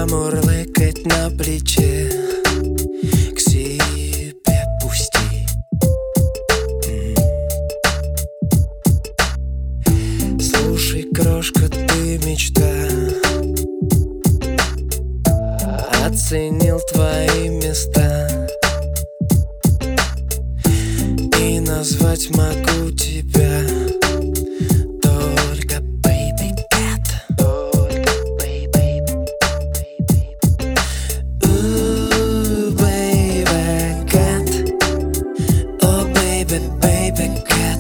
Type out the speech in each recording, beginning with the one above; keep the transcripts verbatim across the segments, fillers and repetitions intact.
Замурлыкать на плече, к себе пусти. Слушай, крошка, ты мечта, оценил твои места, и назвать могу тебя только baby cat. Только baby, baby. Ooh, baby cat. Oh, baby, baby cat.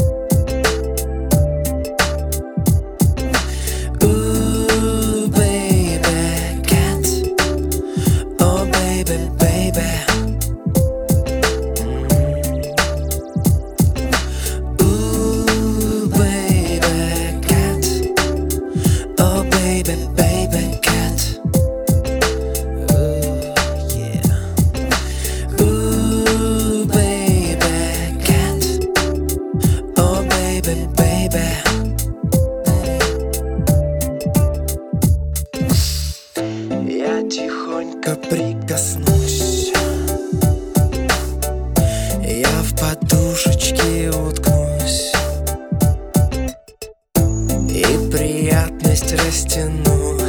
Ooh, baby cat. Oh, baby, baby. Ooh, baby cat. Oh, baby, baby cat. Ooh, yeah. Ooh, baby cat. Oh, baby, baby. Я тихонько прикоснусь, я в подушечке уткнусь и приятность растяну.